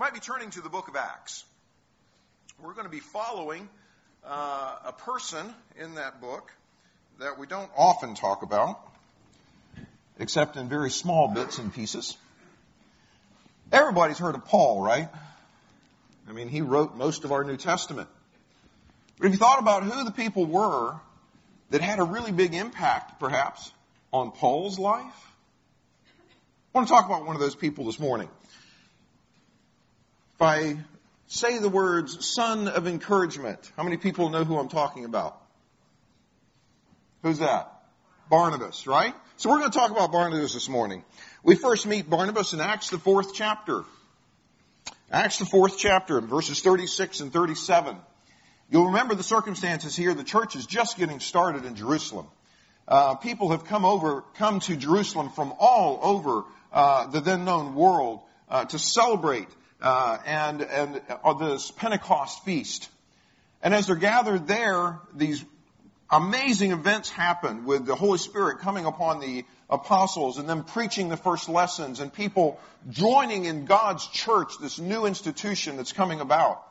might be turning to the book of Acts. We're going to be following a person in that book that we don't often talk about, except in very small bits and pieces. Everybody's heard of Paul, right? I mean, he wrote most of our New Testament. But have you thought about who the people were that had a really big impact, perhaps, on Paul's life? I want to talk about one of those people this morning. If I say the words son of encouragement, how many people know who I'm talking about? Who's that? Barnabas, right? So we're going to talk about Barnabas this morning. We first meet Barnabas in Acts, the 4th chapter. Acts, the 4th chapter, verses 36 and 37. You'll remember the circumstances here. The church is just getting started in Jerusalem. People have come to Jerusalem from all over the then known world to celebrate and this Pentecost feast. And as they're gathered there, these amazing events happen with the Holy Spirit coming upon the apostles and them preaching the first lessons and people joining in God's church, this new institution that's coming about.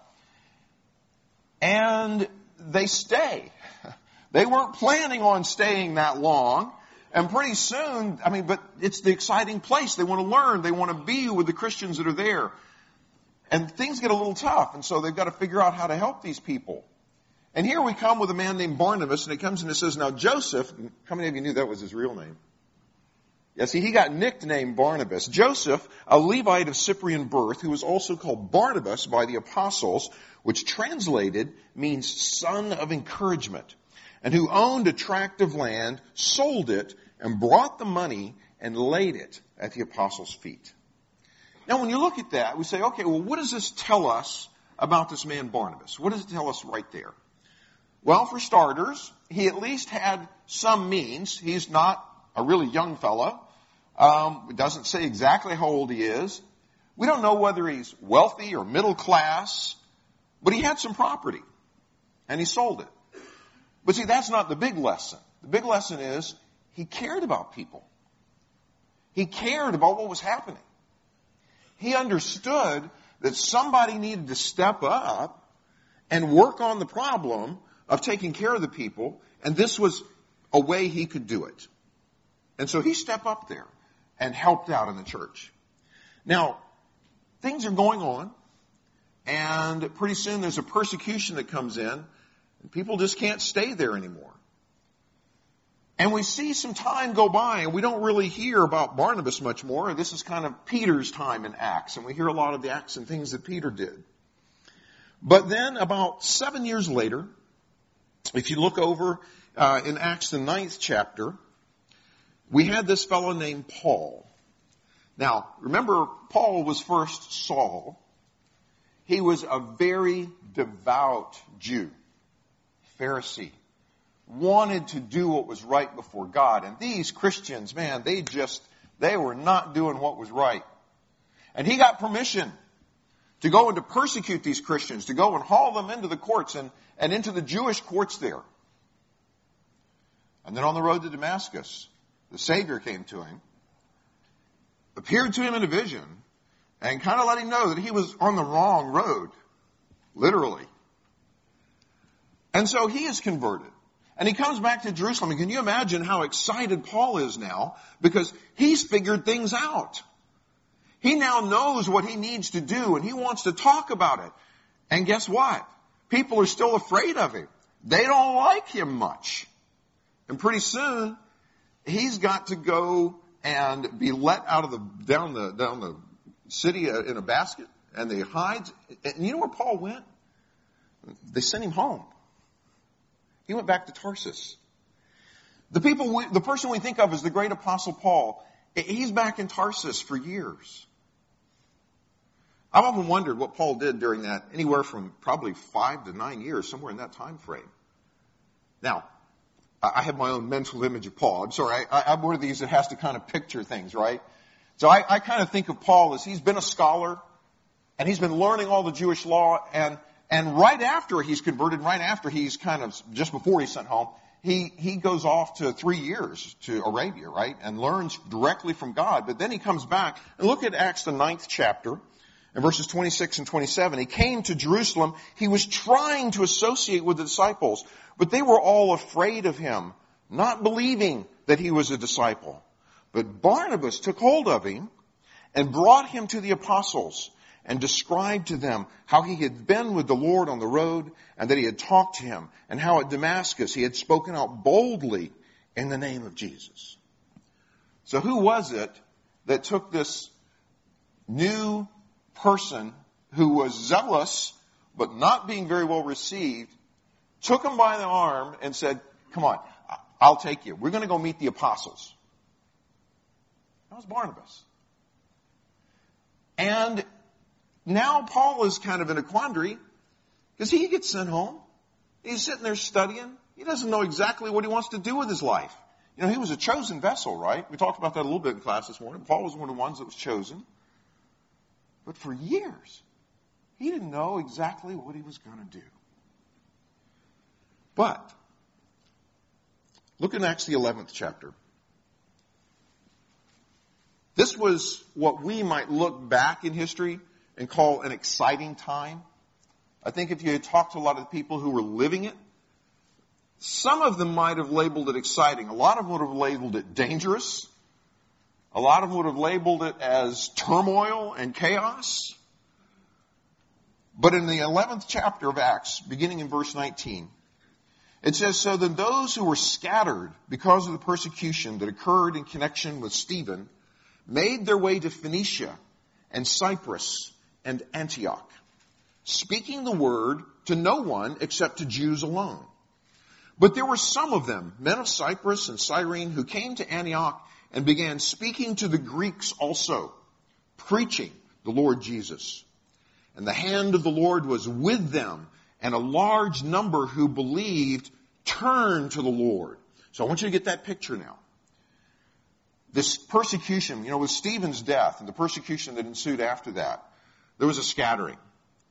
And they stay. They weren't planning on staying that long. And pretty soon, but it's the exciting place. They want to learn. They want to be with the Christians that are there. And things get a little tough. And so they've got to figure out how to help these people. And here we come with a man named Barnabas. And it comes and it says, now Joseph, how many of you knew that was his real name? Yeah, see, he got nicknamed Barnabas. Joseph, a Levite of Cyprian birth, who was also called Barnabas by the apostles, which translated means son of encouragement, and who owned a tract of land, sold it, and brought the money and laid it at the apostles' feet. Now, when you look at that, we say, okay, well, what does this tell us about this man Barnabas? What does it tell us right there? Well, for starters, he at least had some means. He's not a really young fellow. It doesn't say exactly how old he is. We don't know whether he's wealthy or middle class, but he had some property, and he sold it. But see, that's not the big lesson. The big lesson is he cared about people. He cared about what was happening. He understood that somebody needed to step up and work on the problem of taking care of the people, and this was a way he could do it. And so he stepped up there and helped out in the church. Now, things are going on, and pretty soon there's a persecution that comes in, and people just can't stay there anymore. And we see some time go by, and we don't really hear about Barnabas much more. This is kind of Peter's time in Acts, and we hear a lot of the acts and things that Peter did. But then about 7 years later, if you look over in Acts, the 9th chapter, we had this fellow named Paul. Now, remember, Paul was first Saul. He was a very devout Jew, Pharisee, wanted to do what was right before God. And these Christians, man, they were not doing what was right. And he got permission to go and to persecute these Christians, to go and haul them into the courts and into the Jewish courts there. And then on the road to Damascus, the Savior came to him, appeared to him in a vision, and kind of let him know that he was on the wrong road, literally. And so he is converted. And he comes back to Jerusalem. And can you imagine how excited Paul is now? Because he's figured things out. He now knows what he needs to do, and he wants to talk about it. And guess what? People are still afraid of him. They don't like him much. And pretty soon, he's got to go and be let out of down the city in a basket, and they hide. And you know where Paul went? They sent him home. He went back to Tarsus. The person we think of as the great apostle Paul, he's back in Tarsus for years. I've often wondered what Paul did during that, anywhere from probably 5 to 9 years, somewhere in that time frame. Now, I have my own mental image of Paul. I'm sorry, I'm one of these that has to kind of picture things, right? So I kind of think of Paul as he's been a scholar, and he's been learning all the Jewish law, and right after he's converted, right after he's kind of, just before he's sent home, he goes off to 3 years to Arabia, right? And learns directly from God. But then he comes back, and look at Acts, the 9th chapter, In verses 26 and 27, he came to Jerusalem. He was trying to associate with the disciples, but they were all afraid of him, not believing that he was a disciple. But Barnabas took hold of him and brought him to the apostles and described to them how he had been with the Lord on the road and that he had talked to him, and how at Damascus he had spoken out boldly in the name of Jesus. So who was it that took this new person who was zealous but not being very well received, took him by the arm and said, come on, I'll take you. We're going to go meet the apostles. That was Barnabas. And now Paul is kind of in a quandary because he gets sent home. He's sitting there studying. He doesn't know exactly what he wants to do with his life. You know, he was a chosen vessel, right? We talked about that a little bit in class this morning. Paul was one of the ones that was chosen. But for years, he didn't know exactly what he was going to do. But look in Acts the 11th chapter. This was what we might look back in history and call an exciting time. I think if you had talked to a lot of the people who were living it, some of them might have labeled it exciting. A lot of them would have labeled it dangerous. A lot of them would have labeled it as turmoil and chaos. But in the 11th chapter of Acts, beginning in verse 19, it says, so then those who were scattered because of the persecution that occurred in connection with Stephen made their way to Phoenicia and Cyprus and Antioch, speaking the word to no one except to Jews alone. But there were some of them, men of Cyprus and Cyrene, who came to Antioch and began speaking to the Greeks also, preaching the Lord Jesus. And the hand of the Lord was with them, and a large number who believed turned to the Lord. So I want you to get that picture now. This persecution, you know, with Stephen's death and the persecution that ensued after that, there was a scattering.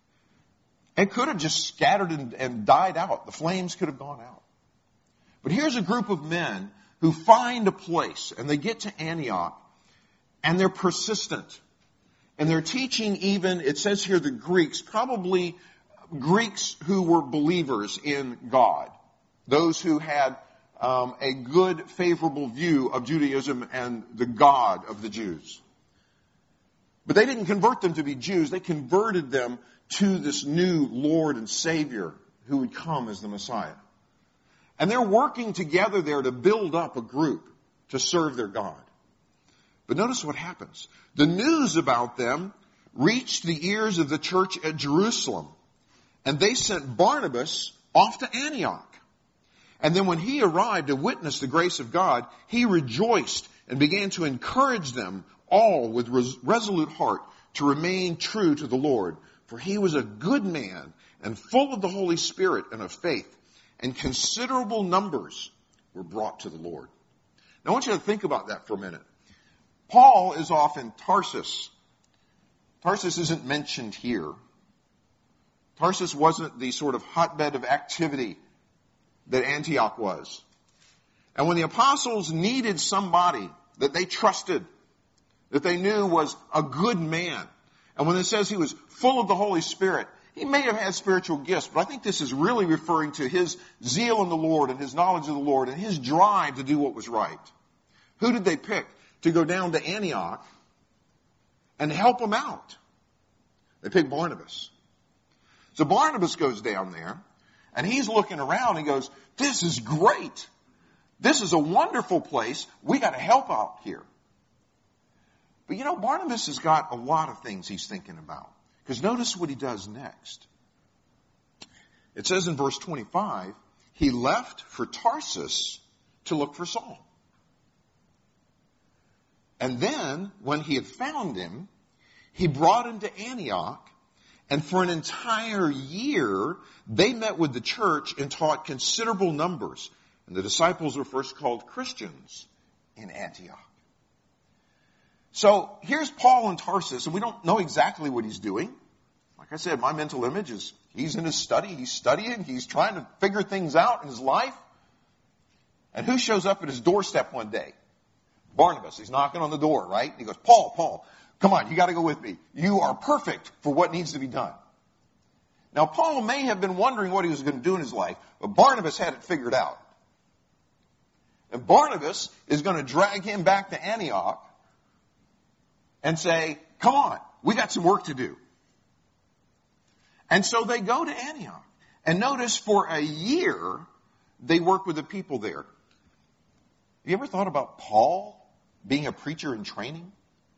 It could have just scattered and died out. The flames could have gone out. But here's a group of men who find a place, and they get to Antioch, and they're persistent. And they're teaching even, it says here, the Greeks, probably Greeks who were believers in God. Those who had a good, favorable view of Judaism and the God of the Jews. But they didn't convert them to be Jews. They converted them to this new Lord and Savior who would come as the Messiah. And they're working together there to build up a group to serve their God. But notice what happens. The news about them reached the ears of the church at Jerusalem. And they sent Barnabas off to Antioch. And then when he arrived to witness the grace of God, he rejoiced and began to encourage them all with resolute heart to remain true to the Lord. For he was a good man and full of the Holy Spirit and of faith. And considerable numbers were brought to the Lord. Now I want you to think about that for a minute. Paul is off in Tarsus. Tarsus isn't mentioned here. Tarsus wasn't the sort of hotbed of activity that Antioch was. And when the apostles needed somebody that they trusted, that they knew was a good man, and when it says he was full of the Holy Spirit, he may have had spiritual gifts, but I think this is really referring to his zeal in the Lord and his knowledge of the Lord and his drive to do what was right. Who did they pick to go down to Antioch and help them out? They picked Barnabas. So Barnabas goes down there, and he's looking around and goes, this is great. This is a wonderful place. We got to help out here. But you know, Barnabas has got a lot of things he's thinking about. Because notice what he does next. It says in verse 25, he left for Tarsus to look for Saul. And then, when he had found him, he brought him to Antioch, and for an entire year, they met with the church and taught considerable numbers. And the disciples were first called Christians in Antioch. So here's Paul in Tarsus, and we don't know exactly what he's doing. Like I said, my mental image is he's in his study, he's studying, he's trying to figure things out in his life. And who shows up at his doorstep one day? Barnabas. He's knocking on the door, right? He goes, Paul, Come on, you got to go with me. You are perfect for what needs to be done. Now, Paul may have been wondering what he was going to do in his life, but Barnabas had it figured out. And Barnabas is going to drag him back to Antioch and say, come on, we got some work to do. And so they go to Antioch. And notice for a year, they work with the people there. You ever thought about Paul being a preacher in training?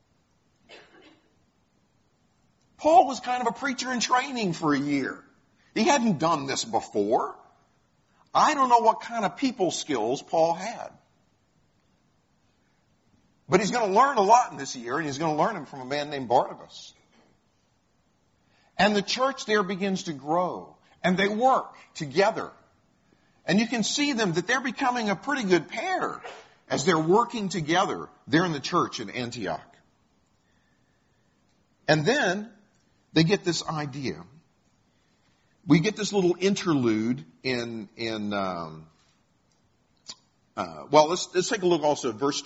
Paul was kind of a preacher in training for a year. He hadn't done this before. I don't know what kind of people skills Paul had. But he's going to learn a lot in this year, and he's going to learn them from a man named Barnabas. And the church there begins to grow, and they work together. And you can see them that they're becoming a pretty good pair as they're working together there in the church in Antioch. And then they get this idea. We get this little interlude let's take a look also at verse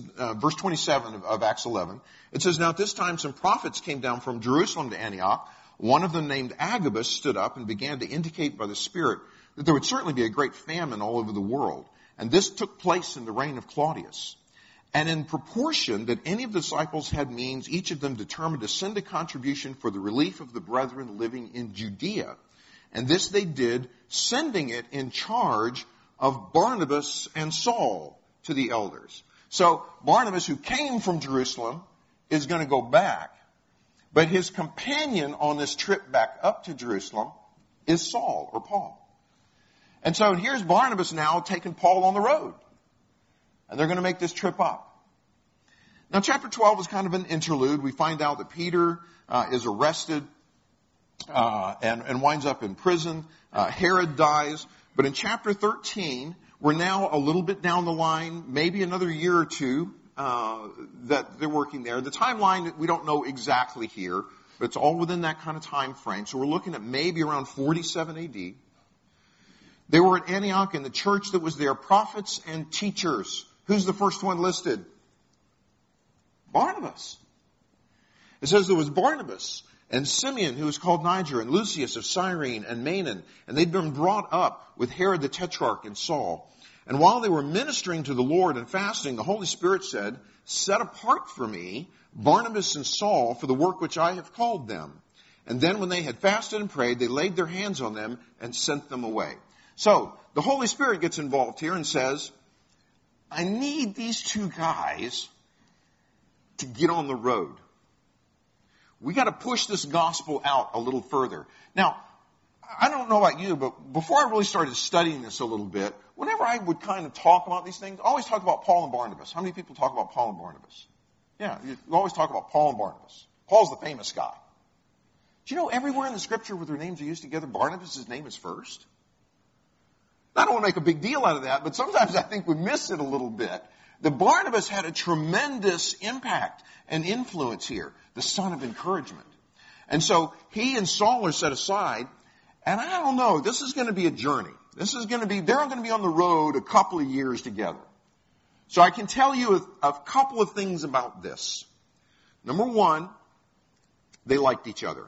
27 of Acts 11. It says, now at this time some prophets came down from Jerusalem to Antioch. One of them named Agabus stood up and began to indicate by the Spirit that there would certainly be a great famine all over the world. And this took place in the reign of Claudius. And in proportion that any of the disciples had means, each of them determined to send a contribution for the relief of the brethren living in Judea. And this they did, sending it in charge of Barnabas and Saul to the elders. So Barnabas, who came from Jerusalem, is going to go back. But his companion on this trip back up to Jerusalem is Saul or Paul. And so here's Barnabas now taking Paul on the road. And they're going to make this trip up. Now chapter 12 is kind of an interlude. We find out that Peter is arrested and winds up in prison. Herod dies. But in chapter 13, we're now a little bit down the line, maybe another year or two that they're working there. The timeline, we don't know exactly here, but it's all within that kind of time frame. So we're looking at maybe around 47 AD. They were at Antioch, and the church that was there, prophets and teachers. Who's the first one listed? Barnabas. It says there was Barnabas and Simeon, who was called Niger, and Lucius of Cyrene, and Manaen. And they'd been brought up with Herod the Tetrarch and Saul. And while they were ministering to the Lord and fasting, the Holy Spirit said, set apart for me Barnabas and Saul for the work which I have called them. And then when they had fasted and prayed, they laid their hands on them and sent them away. So the Holy Spirit gets involved here and says, I need these two guys to get on the road. We got to push this gospel out a little further. Now, I don't know about you, but before I really started studying this a little bit, whenever I would kind of talk about these things, I always talk about Paul and Barnabas. How many people talk about Paul and Barnabas? Yeah, you always talk about Paul and Barnabas. Paul's the famous guy. Do you know everywhere in the scripture where their names are used together, Barnabas' name is first? I don't want to make a big deal out of that, but sometimes I think we miss it a little bit. The Barnabas had a tremendous impact and influence here, the son of encouragement. And so he and Saul are set aside, and I don't know, this is going to be a journey. They're going to be on the road a couple of years together. So I can tell you a couple of things about this. Number one, they liked each other.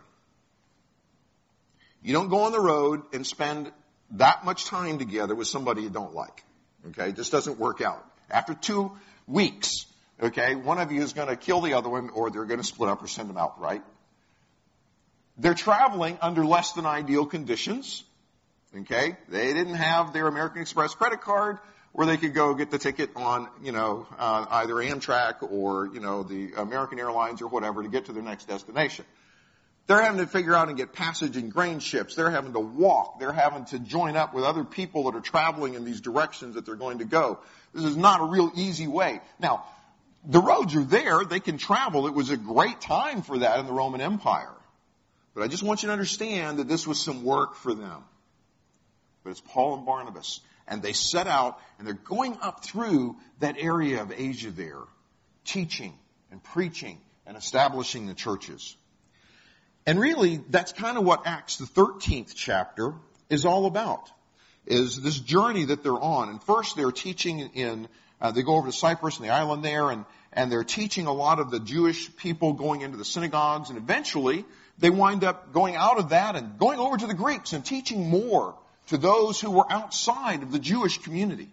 You don't go on the road and spend that much time together with somebody you don't like. Okay? It just doesn't work out. After 2 weeks, okay, one of you is going to kill the other one, or they're going to split up or send them out, right? They're traveling under less than ideal conditions. Okay? They didn't have their American Express credit card where they could go get the ticket on, either Amtrak or, the American Airlines or whatever to get to their next destination. They're having to figure out and get passage in grain ships. They're having to walk. They're having to join up with other people that are traveling in these directions that they're going to go. This is not a real easy way. Now, the roads are there. They can travel. It was a great time for that in the Roman Empire. But I just want you to understand that this was some work for them. But it's Paul and Barnabas. And they set out, and they're going up through that area of Asia there, teaching and preaching and establishing the churches. And really, that's kind of what Acts, the 13th chapter, is all about, is this journey that they're on. And first, they're teaching they go over to Cyprus and the island there, and and they're teaching a lot of the Jewish people going into the synagogues, and eventually they wind up going out of that and going over to the Greeks and teaching more to those who were outside of the Jewish community.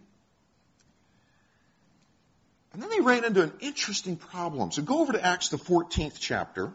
And then they ran into an interesting problem. So go over to Acts the 14th chapter.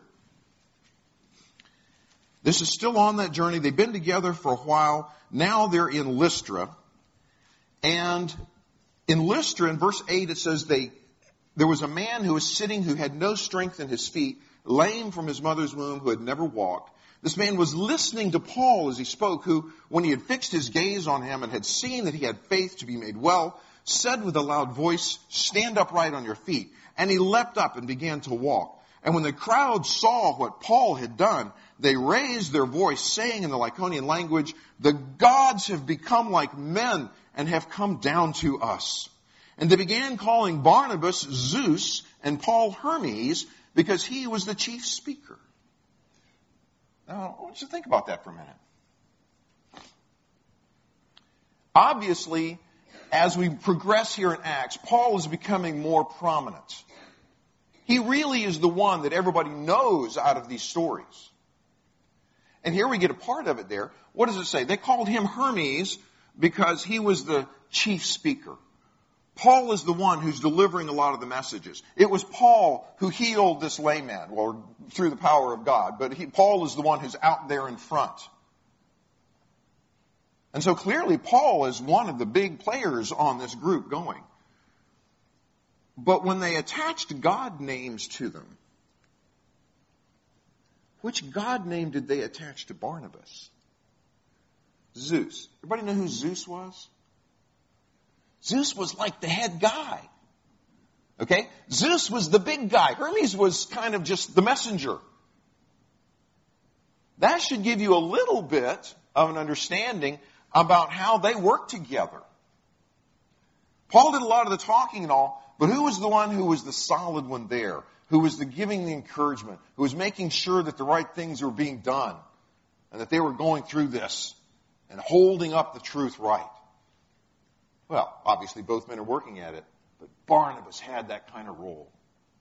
This is still on that journey. They've been together for a while. Now they're in Lystra. And in Lystra, in verse 8, it says there was a man who was sitting who had no strength in his feet, lame from his mother's womb, who had never walked. This man was listening to Paul as he spoke, who, when he had fixed his gaze on him and had seen that he had faith to be made well, said with a loud voice, "Stand upright on your feet." And he leapt up and began to walk. And when the crowd saw what Paul had done, they raised their voice, saying in the Lycaonian language, "The gods have become like men and have come down to us." And they began calling Barnabas Zeus and Paul Hermes, because he was the chief speaker. Now, I want you to think about that for a minute. Obviously, as we progress here in Acts, Paul is becoming more prominent. He really is the one that everybody knows out of these stories. And here we get a part of it there. What does it say? They called him Hermes because he was the chief speaker. Paul is the one who's delivering a lot of the messages. It was Paul who healed this lame man, well, through the power of God. But Paul is the one who's out there in front. And so clearly Paul is one of the big players on this group going. But when they attached God names to them, which God name did they attach to Barnabas? Zeus. Everybody know who Zeus was? Zeus was like the head guy. Okay? Zeus was the big guy. Hermes was kind of just the messenger. That should give you a little bit of an understanding about how they worked together. Paul did a lot of the talking and all, but who was the one who was the solid one there? Who was the giving the encouragement? Who was making sure that the right things were being done? And that they were going through this and holding up the truth right? Well, obviously both men are working at it, but Barnabas had that kind of role.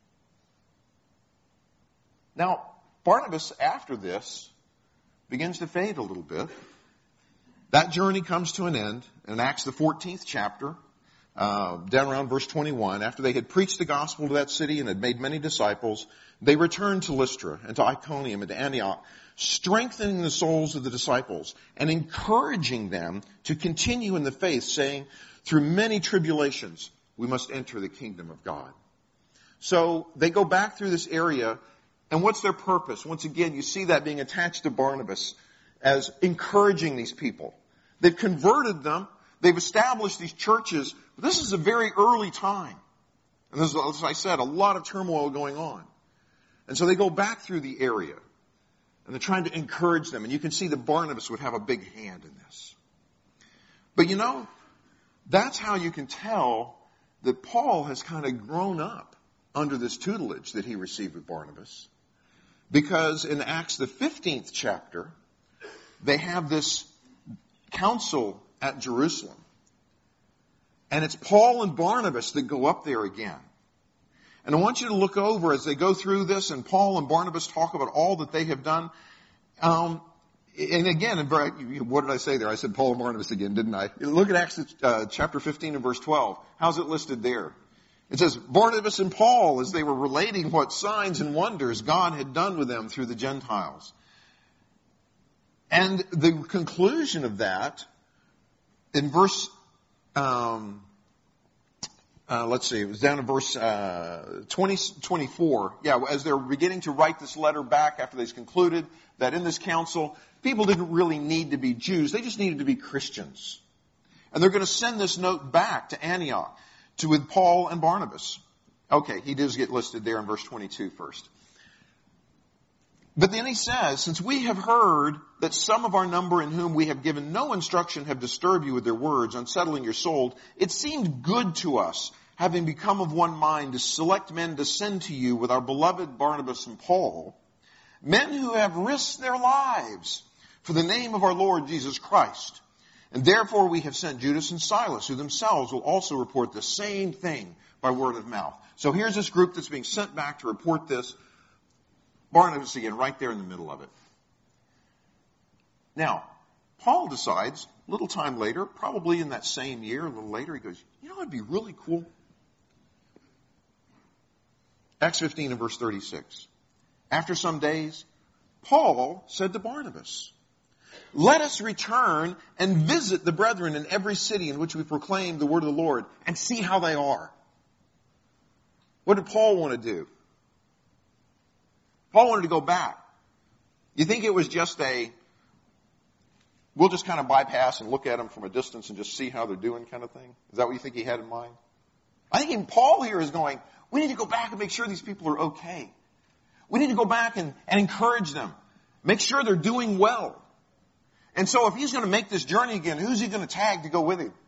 Now, Barnabas, after this, begins to fade a little bit. That journey comes to an end in Acts the 14th chapter, down around verse 21. After they had preached the gospel to that city and had made many disciples, they returned to Lystra and to Iconium and to Antioch, strengthening the souls of the disciples and encouraging them to continue in the faith, saying, "Through many tribulations, we must enter the kingdom of God." So they go back through this area, and what's their purpose? Once again, you see that being attached to Barnabas as encouraging these people. They've converted them. They've established these churches. But this is a very early time. And there's, as I said, a lot of turmoil going on. And so they go back through the area. And they're trying to encourage them. And you can see that Barnabas would have a big hand in this. But you know, that's how you can tell that Paul has kind of grown up under this tutelage that he received with Barnabas. Because in Acts the 15th chapter, they have this council at Jerusalem. And it's Paul and Barnabas that go up there again. And I want you to look over as they go through this, and Paul and Barnabas talk about all that they have done. And again, what did I say there? I said Paul and Barnabas again, didn't I? Look at Acts chapter 15 and verse 12. How's it listed there? It says, Barnabas and Paul, as they were relating what signs and wonders God had done with them through the Gentiles. And the conclusion of that, in verse, let's see, it was down in verse 24. Yeah, as they're beginning to write this letter back after they've concluded that in this council, people didn't really need to be Jews. They just needed to be Christians. And they're going to send this note back to Antioch with Paul and Barnabas. Okay, he does get listed there in verse 22 first. But then he says, since we have heard that some of our number in whom we have given no instruction have disturbed you with their words, unsettling your soul, it seemed good to us, having become of one mind, to select men to send to you with our beloved Barnabas and Paul, men who have risked their lives for the name of our Lord Jesus Christ. And therefore we have sent Judas and Silas, who themselves will also report the same thing by word of mouth. So here's this group that's being sent back to report this. Barnabas again, right there in the middle of it. Now, Paul decides, a little time later, probably in that same year, a little later, he goes, you know what would be really cool? Acts 15 and verse 36. After some days, Paul said to Barnabas, let us return and visit the brethren in every city in which we proclaim the word of the Lord and see how they are. What did Paul want to do? Paul wanted to go back. You think it was just we'll just kind of bypass and look at them from a distance and just see how they're doing kind of thing? Is that what you think he had in mind? I think even Paul here is going, we need to go back and make sure these people are okay. We need to go back and encourage them. Make sure they're doing well. And so if he's going to make this journey again, who's he going to tag to go with him?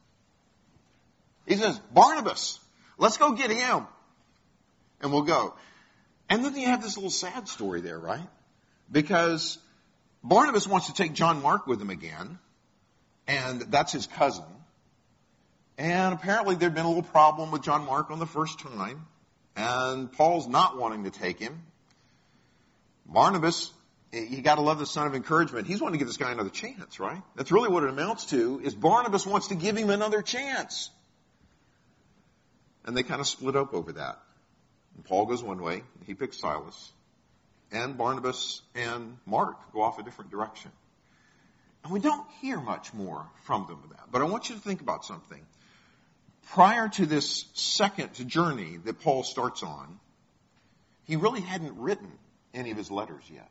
He says, Barnabas, let's go get him. And we'll go. And then you have this little sad story there, right? Because Barnabas wants to take John Mark with him again. And that's his cousin. And apparently there'd been a little problem with John Mark on the first time. And Paul's not wanting to take him. Barnabas, you got to love the son of encouragement. He's wanting to give this guy another chance, right? That's really what it amounts to, is Barnabas wants to give him another chance. And they kind of split up over that. And Paul goes one way, he picks Silas. And Barnabas and Mark go off a different direction. And we don't hear much more from them of that. But I want you to think about something. Prior to this second journey that Paul starts on, he really hadn't written any of his letters yet.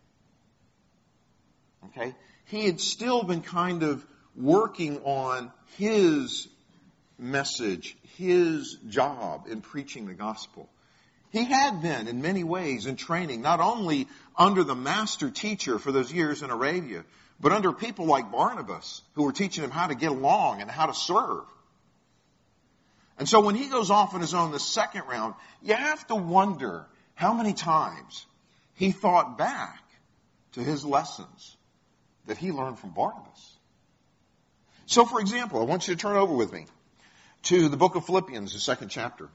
Okay? He had still been kind of working on his message, his job in preaching the gospel. He had been, in many ways, in training, not only under the master teacher for those years in Arabia, but under people like Barnabas, who were teaching him how to get along and how to serve. And so when he goes off on his own the second round, you have to wonder how many times he thought back to his lessons that he learned from Barnabas. So, for example, I want you to turn over with me to the book of Philippians, the second chapter.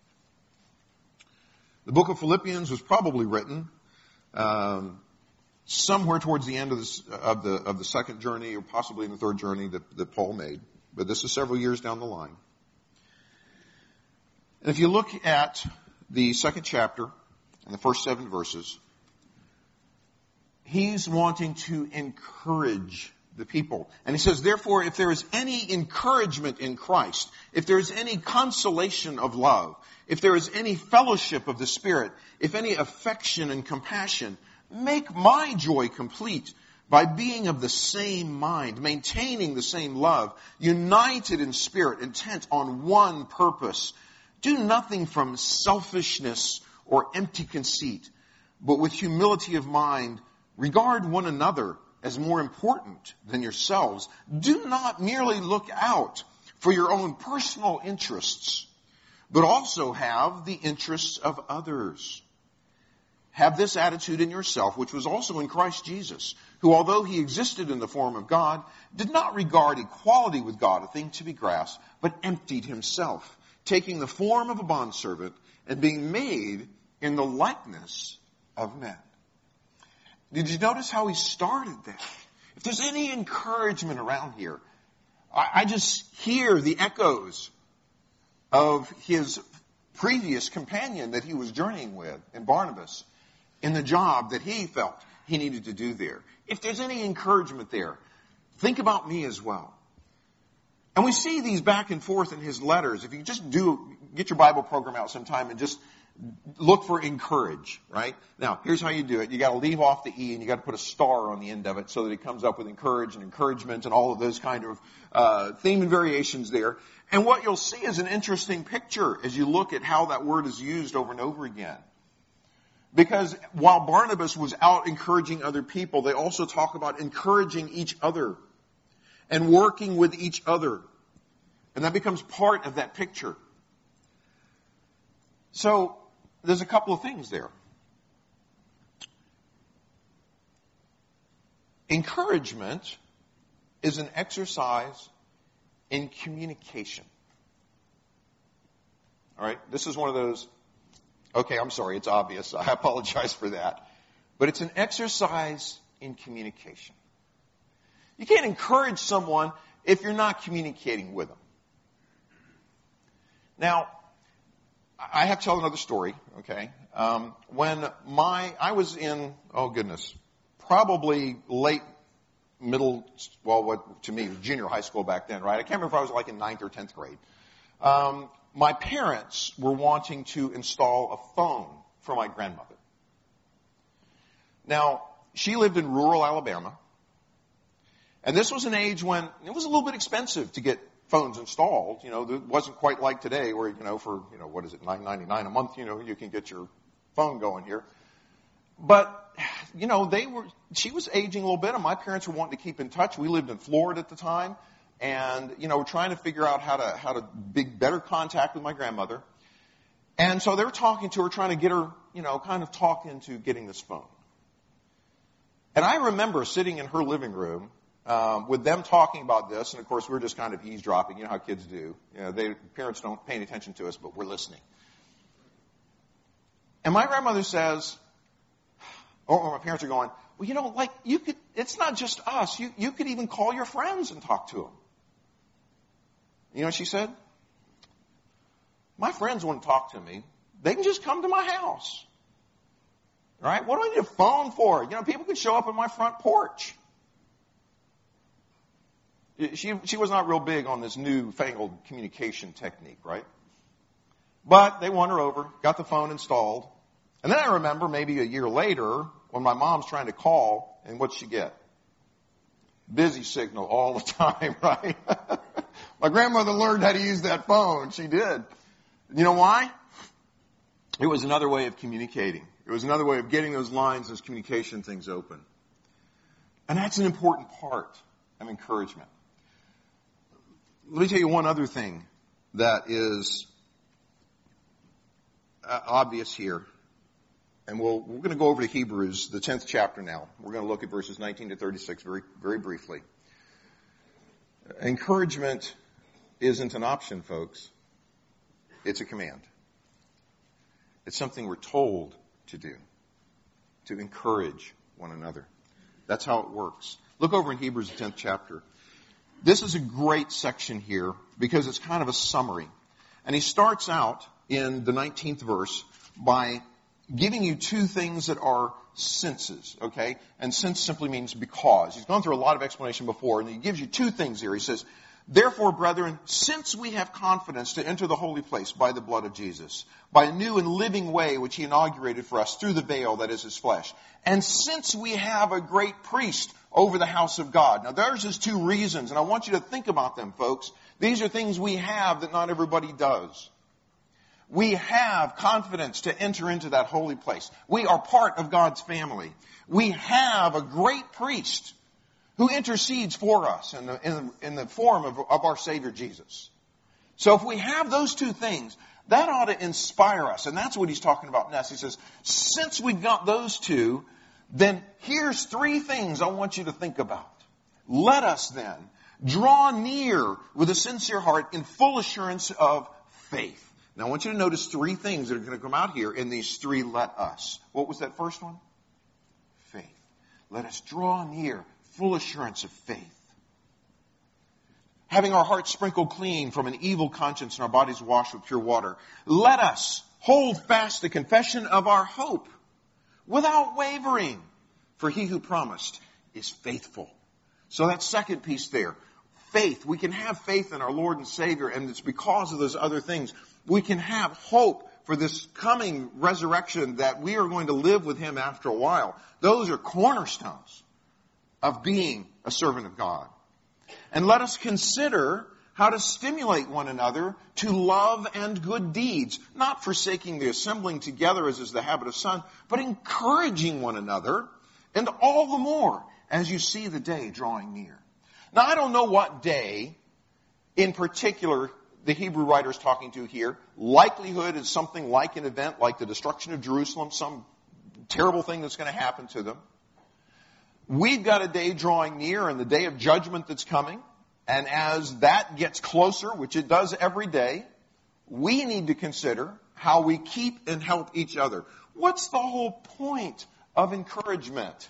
The book of Philippians was probably written somewhere towards the end of the second journey, or possibly in the third journey that Paul made. But this is several years down the line. And if you look at the second chapter and the first 7 verses, he's wanting to encourage the people. And he says, therefore, if there is any encouragement in Christ, if there is any consolation of love, if there is any fellowship of the Spirit, if any affection and compassion, make my joy complete by being of the same mind, maintaining the same love, united in spirit, intent on one purpose. Do nothing from selfishness or empty conceit, but with humility of mind, regard one another as more important than yourselves. Do not merely look out for your own personal interests, but also have the interests of others. Have this attitude in yourself, which was also in Christ Jesus, who, although he existed in the form of God, did not regard equality with God a thing to be grasped, but emptied himself, taking the form of a bondservant and being made in the likeness of men. Did you notice how he started that? If there's any encouragement around here, I just hear the echoes of his previous companion that he was journeying with in Barnabas in the job that he felt he needed to do there. If there's any encouragement there, think about me as well. And we see these back and forth in his letters. If you just get your Bible program out sometime and just look for encourage, right? Now, here's how you do it. You got to leave off the E and you got to put a star on the end of it so that it comes up with encourage and encouragement and all of those kind of theme and variations there. And what you'll see is an interesting picture as you look at how that word is used over and over again. Because while Barnabas was out encouraging other people, they also talk about encouraging each other and working with each other. And that becomes part of that picture. So, there's a couple of things there. Encouragement is an exercise in communication. All right? This is one of those, okay, I'm sorry, it's obvious. I apologize for that. But it's an exercise in communication. You can't encourage someone if you're not communicating with them. Now, I have to tell another story, okay? When I was in, probably late middle, what to me was junior high school back then, right? I can't remember if I was like in 9th or 10th grade. My parents were wanting to install a phone for my grandmother. Now, she lived in rural Alabama. And this was an age when it was a little bit expensive to get phones installed. You know, it wasn't quite like today where, for, what is it, $9.99 a month, you can get your phone going here. But, she was aging a little bit and my parents were wanting to keep in touch. We lived in Florida at the time and, we're trying to figure out how to be better contact with my grandmother. And so they were talking to her, trying to get her, kind of talk into getting this phone. And I remember sitting in her living room, with them talking about this, and of course we're just kind of eavesdropping. You know how kids do. Parents don't pay any attention to us, but we're listening. And my grandmother says, or my parents are going, well, it's not just us. You could even call your friends and talk to them. You know what she said? My friends wouldn't talk to me. They can just come to my house. All right? What do I need a phone for? People can show up on my front porch. She was not real big on this newfangled communication technique, right? But they won her over, got the phone installed. And then I remember maybe a year later when my mom's trying to call, and what'd she get? Busy signal all the time, right? My grandmother learned how to use that phone. She did. You know why? It was another way of communicating. It was another way of getting those lines, those communication things open. And that's an important part of encouragement. Let me tell you one other thing that is obvious here. And we're going to go over to Hebrews, the 10th chapter now. We're going to look at verses 19 to 36 very, very briefly. Encouragement isn't an option, folks. It's a command. It's something we're told to do, to encourage one another. That's how it works. Look over in Hebrews, the 10th chapter. This is a great section here because it's kind of a summary. And he starts out in the 19th verse by giving you two things that are sinces, okay? And since simply means because. He's gone through a lot of explanation before, and he gives you two things here. He says, therefore, brethren, since we have confidence to enter the holy place by the blood of Jesus, by a new and living way which he inaugurated for us through the veil that is his flesh, and since we have a great priest over the house of God. Now, there's his two reasons, and I want you to think about them, folks. These are things we have that not everybody does. We have confidence to enter into that holy place. We are part of God's family. We have a great priest who intercedes for us in the form of our Savior Jesus. So if we have those two things, that ought to inspire us. And that's what he's talking about next. He says, since we've got those two, then here's three things I want you to think about. Let us then draw near with a sincere heart in full assurance of faith. Now I want you to notice three things that are going to come out here in these three let us. What was that first one? Faith. Let us draw near, full assurance of faith. Having our hearts sprinkled clean from an evil conscience and our bodies washed with pure water. Let us hold fast the confession of our hope without wavering. For he who promised is faithful. So that second piece there. Faith. We can have faith in our Lord and Savior, and it's because of those other things. We can have hope for this coming resurrection that we are going to live with him after a while. Those are cornerstones of being a servant of God. And let us consider how to stimulate one another to love and good deeds, not forsaking the assembling together as is the habit of some, but encouraging one another, and all the more as you see the day drawing near. Now, I don't know what day in particular the Hebrew writer is talking to here. Likelihood is something like an event like the destruction of Jerusalem, some terrible thing that's going to happen to them. We've got a day drawing near and the day of judgment that's coming. And as that gets closer, which it does every day, we need to consider how we keep and help each other. What's the whole point of encouragement?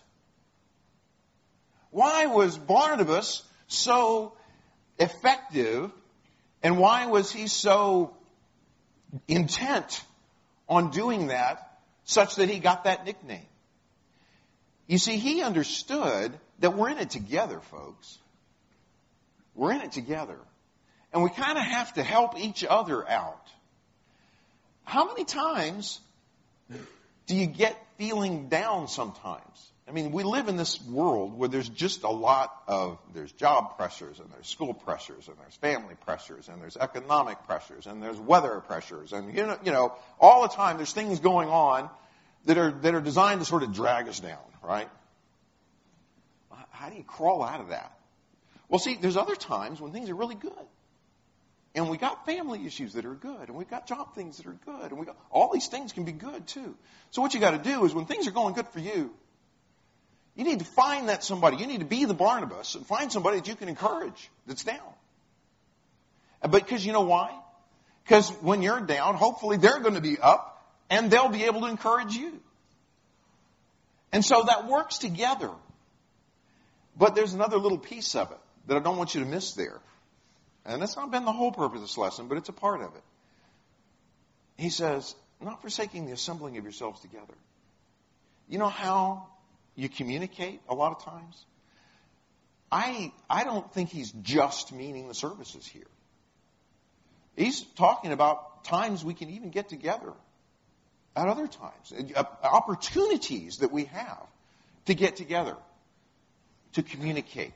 Why was Barnabas so effective, and why was he so intent on doing that such that he got that nickname? You see, he understood that we're in it together, folks. We're in it together. And we kind of have to help each other out. How many times do you get feeling down sometimes? I mean, we live in this world where there's just a lot of, there's job pressures, and there's school pressures, and there's family pressures, and there's economic pressures, and there's weather pressures, and you know, all the time there's things going on that are designed to sort of drag us down, right? How do you crawl out of that? Well, see, there's other times when things are really good. And we got family issues that are good, and we've got job things that are good, and all these things can be good too. So what you got to do is when things are going good for you, you need to find that somebody. You need to be the Barnabas and find somebody that you can encourage that's down. Because you know why? Because when you're down, hopefully they're going to be up, and they'll be able to encourage you. And so that works together. But there's another little piece of it that I don't want you to miss there. And that's not been the whole purpose of this lesson, but it's a part of it. He says, not forsaking the assembling of yourselves together. You know how you communicate a lot of times? I don't think he's just meaning the services here. He's talking about times we can even get together at other times. Opportunities that we have to get together, to communicate.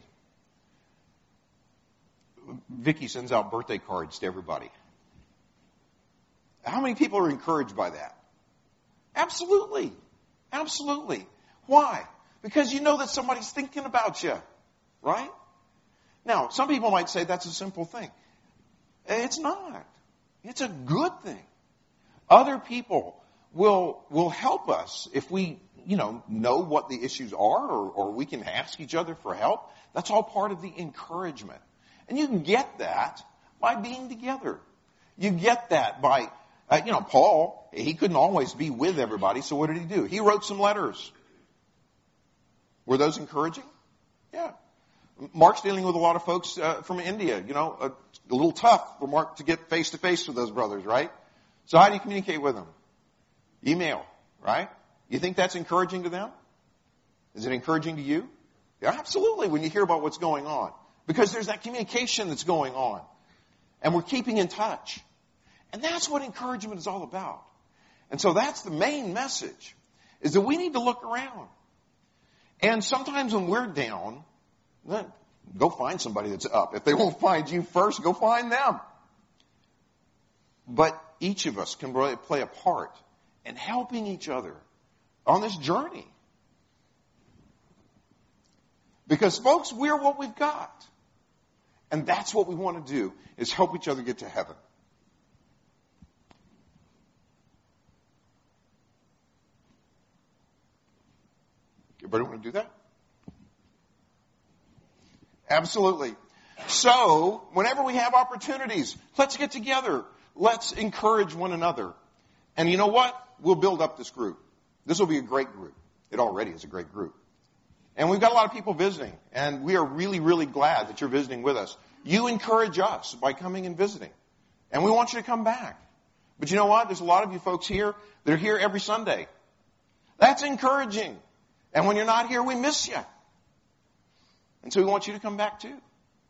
Vicky sends out birthday cards to everybody. How many people are encouraged by that? Absolutely. Absolutely. Why? Because you know that somebody's thinking about you, right? Now, some people might say that's a simple thing. It's not. It's a good thing. Other people will help us if we, know what the issues are, or we can ask each other for help. That's all part of the encouragement. And you can get that by being together. You get that by, Paul, he couldn't always be with everybody, so what did he do? He wrote some letters. Were those encouraging? Yeah. Mark's dealing with a lot of folks from India, a little tough for Mark to get face-to-face with those brothers, right? So how do you communicate with them? Email, right? You think that's encouraging to them? Is it encouraging to you? Yeah, absolutely, when you hear about what's going on. Because there's that communication that's going on. And we're keeping in touch. And that's what encouragement is all about. And so that's the main message, is that we need to look around. And sometimes when we're down, go find somebody that's up. If they won't find you first, go find them. But each of us can really play a part in helping each other on this journey. Because, folks, we're what we've got. And that's what we want to do, is help each other get to heaven. Everybody want to do that? Absolutely. So, whenever we have opportunities, let's get together. Let's encourage one another. And you know what? We'll build up this group. This will be a great group. It already is a great group. And we've got a lot of people visiting, and we are really, really glad that you're visiting with us. You encourage us by coming and visiting, and we want you to come back. But you know what? There's a lot of you folks here that are here every Sunday. That's encouraging. And when you're not here, we miss you. And so we want you to come back too.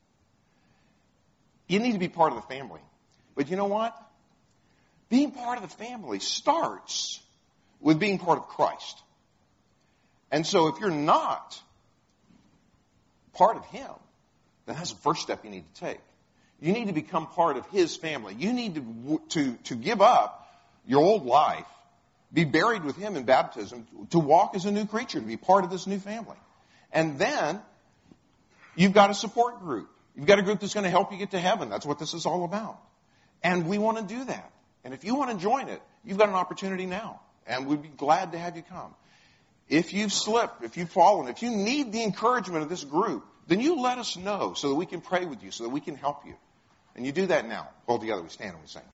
You need to be part of the family. But you know what? Being part of the family starts with being part of Christ. And so if you're not part of Him, then that's the first step you need to take. You need to become part of His family. You need to give up your old life, be buried with Him in baptism, to walk as a new creature, to be part of this new family. And then you've got a support group. You've got a group that's going to help you get to heaven. That's what this is all about. And we want to do that. And if you want to join it, you've got an opportunity now. And we'd be glad to have you come. If you've slipped, if you've fallen, if you need the encouragement of this group, then you let us know so that we can pray with you, so that we can help you. And you do that now. All together we stand and we sing.